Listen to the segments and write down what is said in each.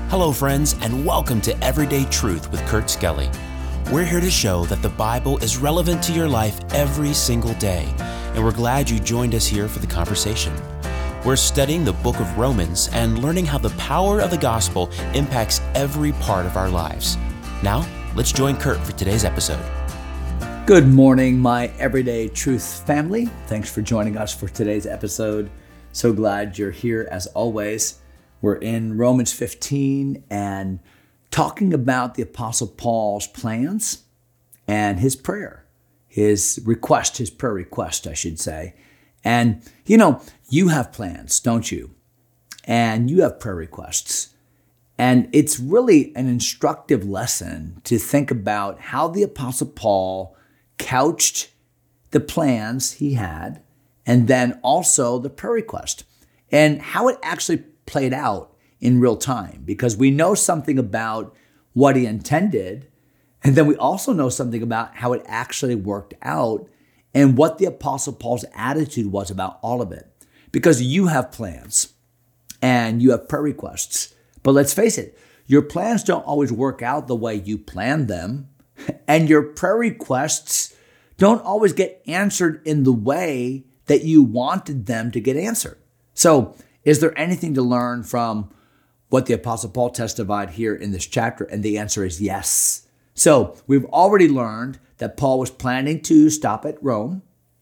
Hello, friends, and welcome to Everyday Truth with Kurt Skelly. We're here to show that the Bible is relevant to your life every single day, and we're glad you joined us here for the conversation. We're studying the book of Romans and learning how the power of the gospel impacts every part of our lives. Now, let's join Kurt for today's episode. Good morning, my Everyday Truth family. Thanks for joining us for today's episode. So glad you're here as always. We're in Romans 15 and talking about the Apostle Paul's plans and his prayer, his prayer request, I should say. And you have plans, don't you? And you have prayer requests. And it's really an instructive lesson to think about how the Apostle Paul couched the plans he had and then also the prayer request and how it actually played out in real time, because we know something about what he intended, and then we also know something about how it actually worked out and what the Apostle Paul's attitude was about all of it. Because you have plans and you have prayer requests, but let's face it, your plans don't always work out the way you planned them, and your prayer requests don't always get answered in the way that you wanted them to get answered. So, is there anything to learn from what the Apostle Paul testified here in this chapter? And the answer is yes. So we've already learned that Paul was planning to stop at Rome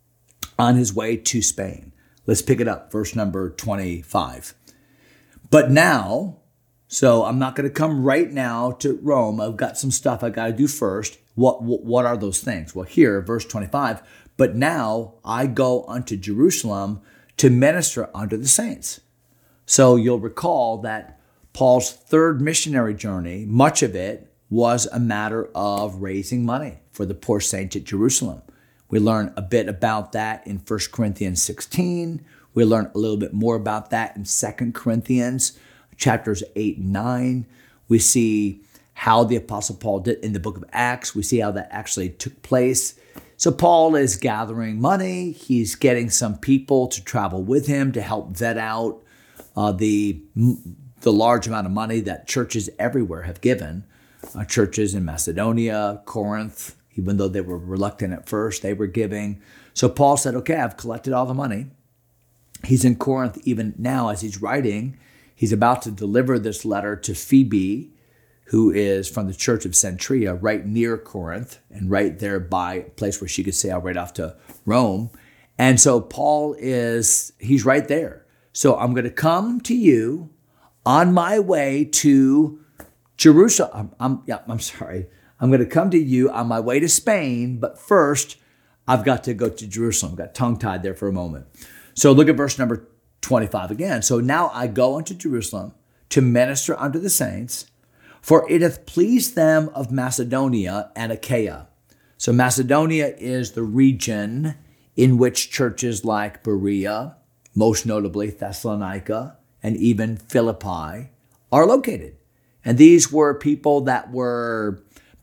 on his way to Spain. Let's pick it up, verse number 25. But now, so I'm not going to come right now to Rome. I've got some stuff I got to do first. What are those things? Well, here, verse 25, but now I go unto Jerusalem to minister unto the saints. So you'll recall that Paul's third missionary journey, much of it was a matter of raising money for the poor saints at Jerusalem. We learn a bit about that in 1 Corinthians 16. We learn a little bit more about that in 2 Corinthians chapters 8 and 9. We see how the Apostle Paul did in the book of Acts. We see how that actually took place. So Paul is gathering money. He's getting some people to travel with him to help vet out the large amount of money that churches everywhere have given. Churches in Macedonia, Corinth, even though they were reluctant at first, they were giving. So Paul said, okay, I've collected all the money. He's in Corinth even now as he's writing. He's about to deliver this letter to Phoebe, who is from the church of Cenchrea, right near Corinth, and right there by a place where she could sail right off to Rome. And so Paul he's right there. So I'm going to come to you on my way to Jerusalem. I'm going to come to you on my way to Spain, but first I've got to go to Jerusalem. Got tongue-tied there for a moment. So look at verse number 25 again. So now I go unto Jerusalem to minister unto the saints, for it hath pleased them of Macedonia and Achaia. So Macedonia is the region in which churches like Berea, most notably Thessalonica, and even Philippi are located. And these were people that were,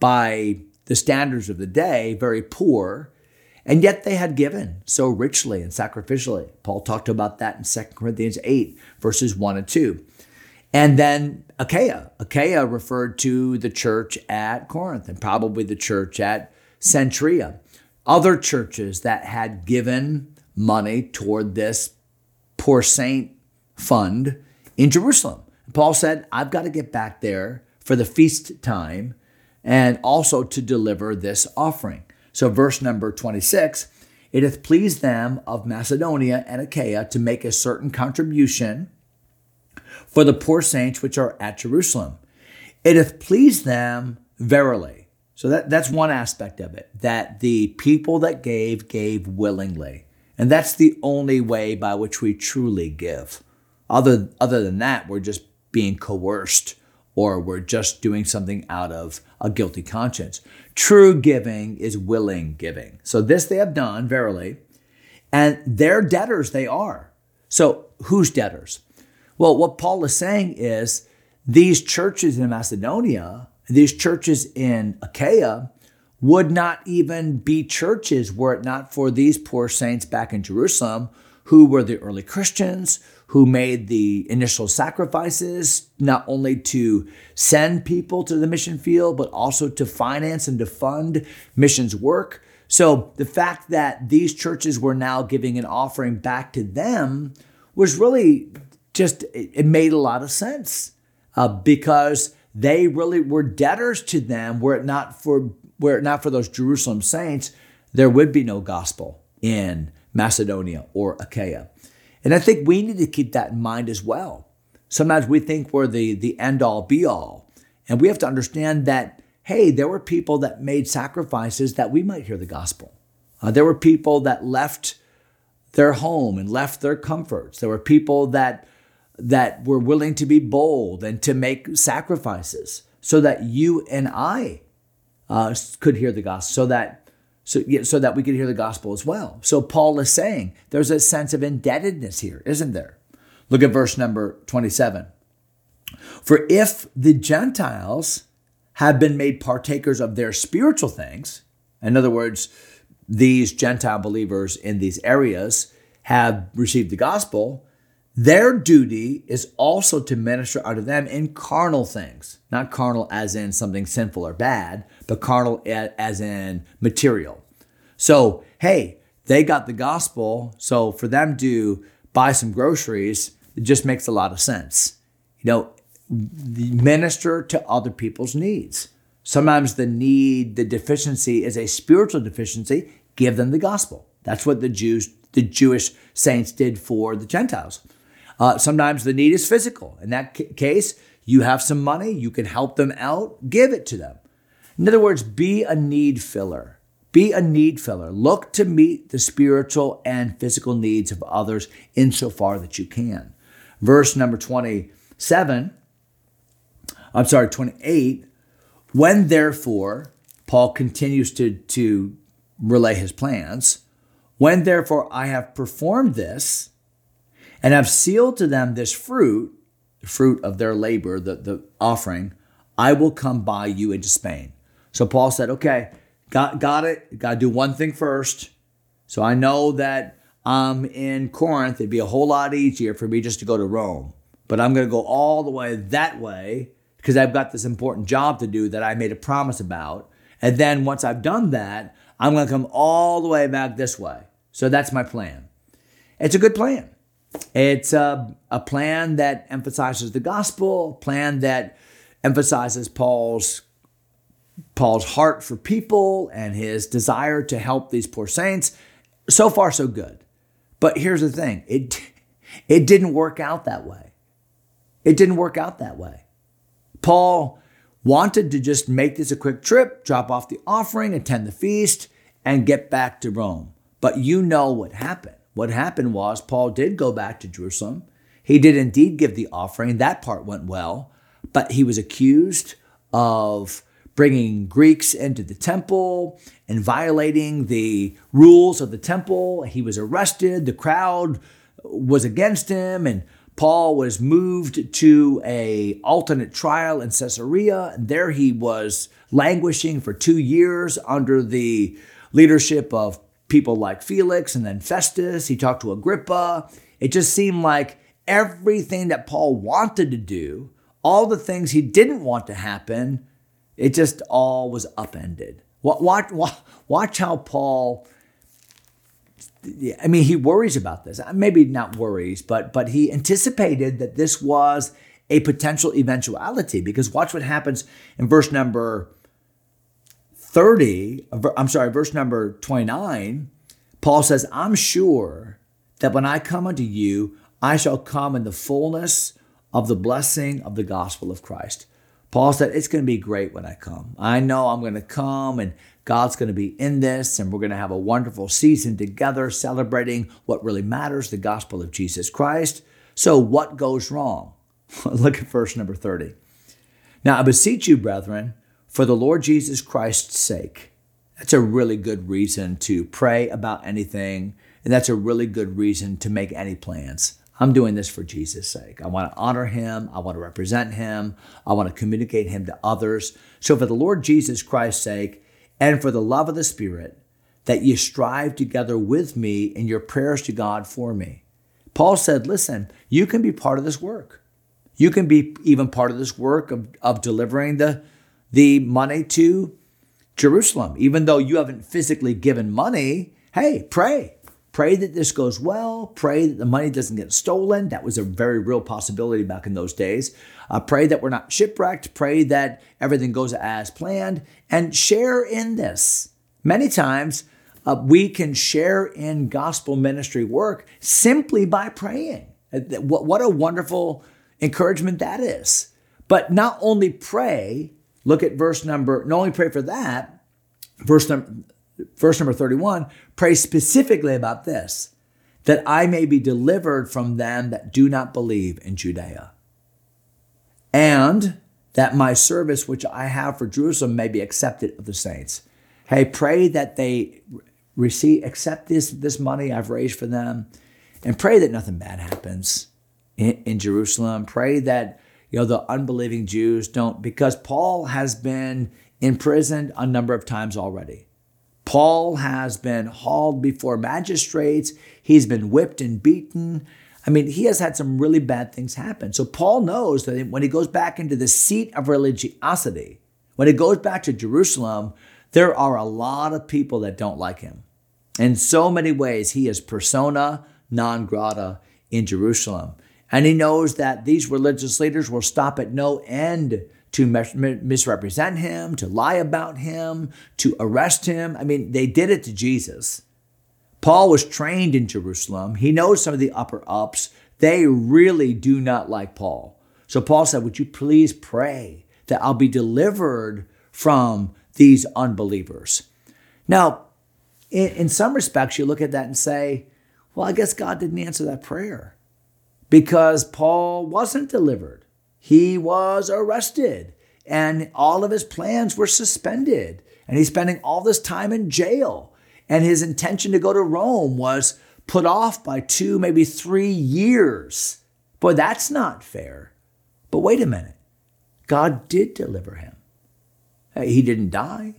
by the standards of the day, very poor, and yet they had given so richly and sacrificially. Paul talked about that in 2 Corinthians 8, verses 1 and 2. And then Achaia. Achaia referred to the church at Corinth and probably the church at Cenchrea. Other churches that had given money toward this poor saint fund in Jerusalem. Paul said, I've got to get back there for the feast time and also to deliver this offering. So verse number 26, it hath pleased them of Macedonia and Achaia to make a certain contribution for the poor saints which are at Jerusalem. It hath pleased them verily. So that's one aspect of it, that the people that gave willingly. And that's the only way by which we truly give. Other than that, we're just being coerced or we're just doing something out of a guilty conscience. True giving is willing giving. So this they have done, verily, and their debtors they are. So whose debtors? Well, what Paul is saying is these churches in Macedonia, these churches in Achaia, would not even be churches were it not for these poor saints back in Jerusalem who were the early Christians, who made the initial sacrifices, not only to send people to the mission field, but also to finance and to fund missions work. So the fact that these churches were now giving an offering back to them was really just, it made a lot of sense because they really were debtors to them. Were it not for those Jerusalem saints, there would be no gospel in Macedonia or Achaia. And I think we need to keep that in mind as well. Sometimes we think we're the end-all, be-all. And we have to understand that, hey, there were people that made sacrifices that we might hear the gospel. There were people that left their home and left their comforts. There were people that were willing to be bold and to make sacrifices so that you and I could hear the gospel, so that we could hear the gospel as well. So Paul is saying there's a sense of indebtedness here, isn't there? Look at verse number 27. For if the Gentiles have been made partakers of their spiritual things, in other words, these Gentile believers in these areas have received the gospel, their duty is also to minister unto them in carnal things. Not carnal as in something sinful or bad, but carnal as in material. So, hey, they got the gospel, so for them to buy some groceries, it just makes a lot of sense. Minister to other people's needs. Sometimes the deficiency is a spiritual deficiency. Give them the gospel. That's what the Jewish saints did for the Gentiles. Sometimes the need is physical. In that case, you have some money, you can help them out, give it to them. In other words, be a need filler. Be a need filler. Look to meet the spiritual and physical needs of others insofar that you can. Verse number 28. When therefore, Paul continues to relay his plans. When therefore I have performed this, and have sealed to them this fruit, the fruit of their labor, the offering, I will come by you into Spain. So Paul said, okay, got it. Got to do one thing first. So I know that I'm in Corinth. It'd be a whole lot easier for me just to go to Rome. But I'm going to go all the way that way because I've got this important job to do that I made a promise about. And then once I've done that, I'm going to come all the way back this way. So that's my plan. It's a good plan. It's a plan that emphasizes the gospel, a plan that emphasizes Paul's heart for people and his desire to help these poor saints. So far, so good. But here's the thing. It didn't work out that way. It didn't work out that way. Paul wanted to just make this a quick trip, drop off the offering, attend the feast, and get back to Rome. But you know what happened. What happened was Paul did go back to Jerusalem. He did indeed give the offering. That part went well. But he was accused of bringing Greeks into the temple and violating the rules of the temple. He was arrested. The crowd was against him. And Paul was moved to an alternate trial in Caesarea. And there he was languishing for 2 years under the leadership of people like Felix and then Festus. He talked to Agrippa. It just seemed like everything that Paul wanted to do, all the things he didn't want to happen, it just all was upended. Watch how Paul, he worries about this. Maybe not worries, but he anticipated that this was a potential eventuality because watch what happens in verse number 29, Paul says, I'm sure that when I come unto you, I shall come in the fullness of the blessing of the gospel of Christ. Paul said, it's going to be great when I come. I know I'm going to come and God's going to be in this and we're going to have a wonderful season together celebrating what really matters, the gospel of Jesus Christ. So what goes wrong? Look at verse number 30. Now I beseech you, brethren, for the Lord Jesus Christ's sake. That's a really good reason to pray about anything, and that's a really good reason to make any plans. I'm doing this for Jesus' sake. I want to honor him. I want to represent him. I want to communicate him to others. So for the Lord Jesus Christ's sake, and for the love of the Spirit, that ye strive together with me in your prayers to God for me. Paul said, listen, you can be part of this work. You can be even part of this work of delivering the money to Jerusalem. Even though you haven't physically given money, hey, pray. Pray that this goes well. Pray that the money doesn't get stolen. That was a very real possibility back in those days. Pray that we're not shipwrecked. Pray that everything goes as planned. And share in this. Many times, we can share in gospel ministry work simply by praying. What a wonderful encouragement that is. But not only pray, look at not only pray for that, verse number 31, pray specifically about this, that I may be delivered from them that do not believe in Judea, and that my service which I have for Jerusalem may be accepted of the saints. Hey, pray that they accept this money I've raised for them, and pray that nothing bad happens in Jerusalem. Pray that the unbelieving Jews don't, because Paul has been imprisoned a number of times already. Paul has been hauled before magistrates. He's been whipped and beaten. I mean, he has had some really bad things happen. So Paul knows that when he goes back into the seat of religiosity, when he goes back to Jerusalem, there are a lot of people that don't like him. In so many ways, he is persona non grata in Jerusalem. And he knows that these religious leaders will stop at no end to misrepresent him, to lie about him, to arrest him. I mean, they did it to Jesus. Paul was trained in Jerusalem. He knows some of the upper ups. They really do not like Paul. So Paul said, would you please pray that I'll be delivered from these unbelievers? Now, in some respects, you look at that and say, well, I guess God didn't answer that prayer because Paul wasn't delivered. He was arrested and all of his plans were suspended. And he's spending all this time in jail. And his intention to go to Rome was put off by 2, maybe 3 years. Boy, that's not fair. But wait a minute. God did deliver him. He didn't die.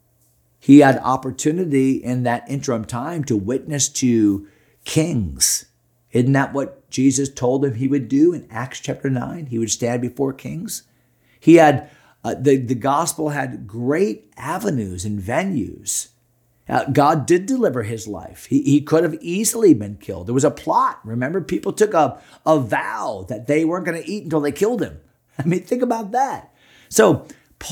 He had opportunity in that interim time to witness to kings. Isn't that what Jesus told him he would do in Acts chapter 9? He would stand before kings. He had, the gospel had great avenues and venues. God did deliver his life. He could have easily been killed. There was a plot. Remember, people took a vow that they weren't going to eat until they killed him. I mean, think about that. So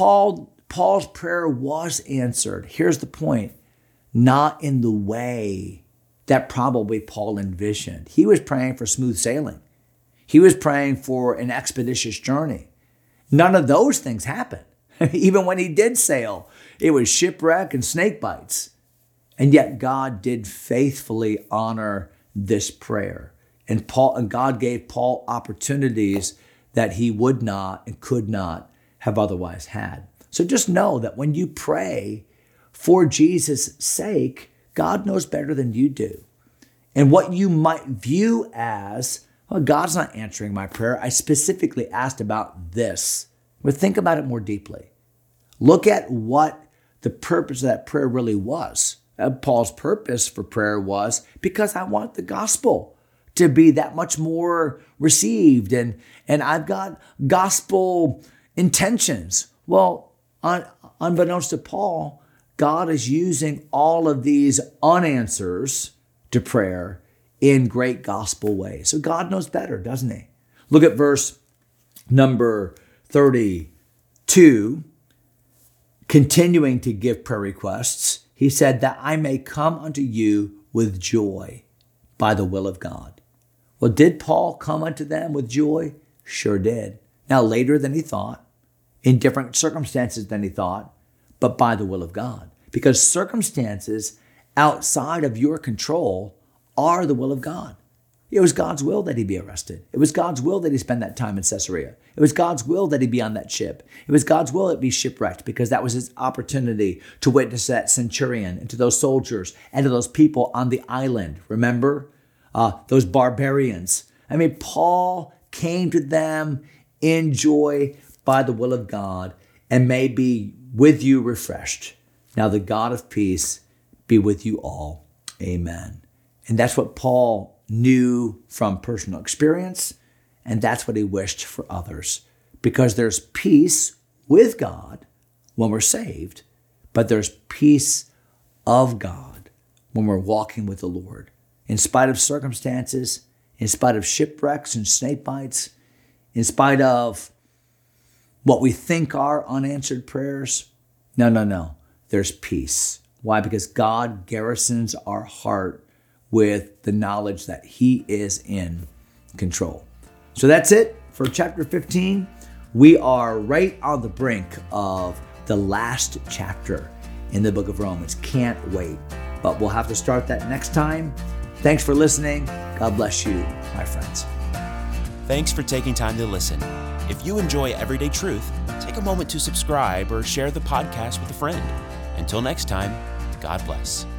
Paul's prayer was answered. Here's the point. Not in the way that probably Paul envisioned. He was praying for smooth sailing. He was praying for an expeditious journey. None of those things happened. Even when he did sail, it was shipwreck and snake bites. And yet God did faithfully honor this prayer. And God gave Paul opportunities that he would not and could not have otherwise had. So just know that when you pray for Jesus' sake, God knows better than you do. And what you might view as, well, God's not answering my prayer. I specifically asked about this. But think about it more deeply. Look at what the purpose of that prayer really was. Paul's purpose for prayer was because I want the gospel to be that much more received. And I've got gospel intentions. Well, unbeknownst to Paul, God is using all of these unanswers to prayer in great gospel ways. So God knows better, doesn't he? Look at verse number 32. Continuing to give prayer requests, he said, that I may come unto you with joy by the will of God. Well, did Paul come unto them with joy? Sure did. Now, later than he thought, in different circumstances than he thought, but by the will of God. Because circumstances outside of your control are the will of God. It was God's will that he be arrested. It was God's will that he spend that time in Caesarea. It was God's will that he be on that ship. It was God's will that he be shipwrecked because that was his opportunity to witness that centurion and to those soldiers and to those people on the island. Remember? Those barbarians. I mean, Paul came to them in joy by the will of God and may be with you refreshed. Now the God of peace be with you all. Amen. And that's what Paul knew from personal experience, and that's what he wished for others. Because there's peace with God when we're saved, but there's peace of God when we're walking with the Lord. In spite of circumstances, in spite of shipwrecks and snake bites, in spite of what we think are unanswered prayers, no. There's peace. Why? Because God garrisons our heart with the knowledge that he is in control. So that's it for chapter 15. We are right on the brink of the last chapter in the book of Romans. Can't wait. But we'll have to start that next time. Thanks for listening. God bless you, my friends. Thanks for taking time to listen. If you enjoy Everyday Truth, take a moment to subscribe or share the podcast with a friend. Until next time, God bless.